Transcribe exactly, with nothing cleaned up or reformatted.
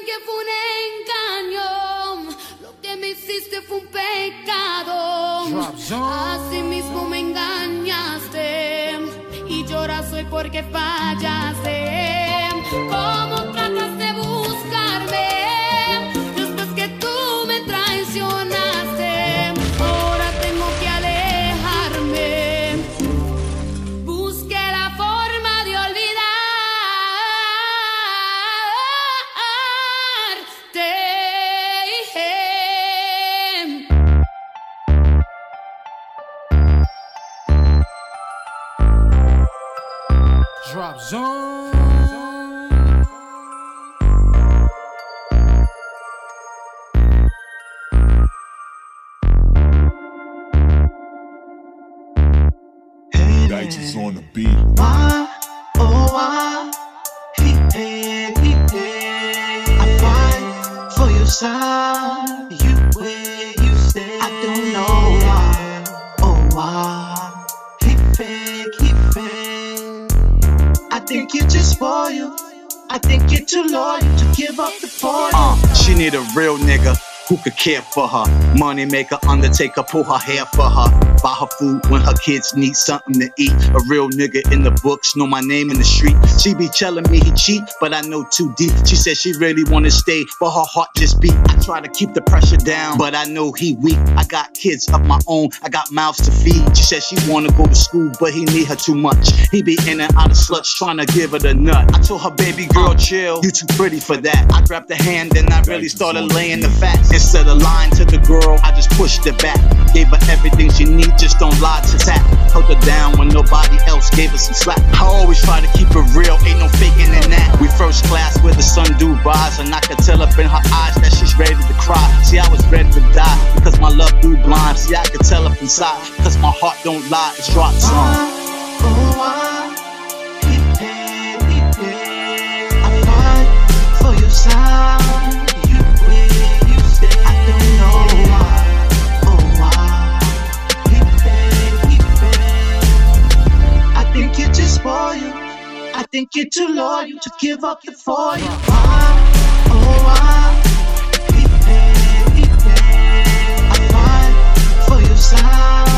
que fue un engaño, lo que me hiciste fue un pecado. Así mismo me engañaste y lloras hoy porque fallaste. ¿Cómo tratas de buscarme después que tú me traicionaste? Ahora tengo que alejarme. Busqué la forma de olvidarte. Drop Zone. Dice on the beat. Why, oh why, he paid, he paid. I fight for your side, you where you stay. I don't know why, oh why, he fake, he fake. I think you're just spoiled, I think you're too loyal to give up the point. Uh, she need a real nigga who could care for her. Money maker, undertaker, pull her hair for her. Buy her food when her kids need something to eat. A real nigga in the books, know my name in the street. She be telling me he cheat, but I know too deep. She said she really wanna stay, but her heart just beat. I try to keep the pressure down, but I know he weak. I got kids of my own, I got mouths to feed. She said she wanna go to school, but he need her too much. He be in and out of sluts, trying to give her the nut. I told her, baby girl, chill, you too pretty for that. I grabbed the hand, then I really started laying the facts. Instead of lying to the girl, I just pushed her back. Gave her everything she need, just don't lie to tap. Held her down when nobody else gave her some slack. I always try to keep it real, ain't no faking in that. We first class where the sun do rise, and I could tell up in her eyes that she's ready to cry. See, I was ready to die, because my love grew blind. See, I could tell up inside, because my heart don't lie, it's Drop Zone. Oh why, he paid, he paid. I fight for your side. I think you're too loyal to give up the for you. Why, oh why, he paid, he paid. I fight for your side.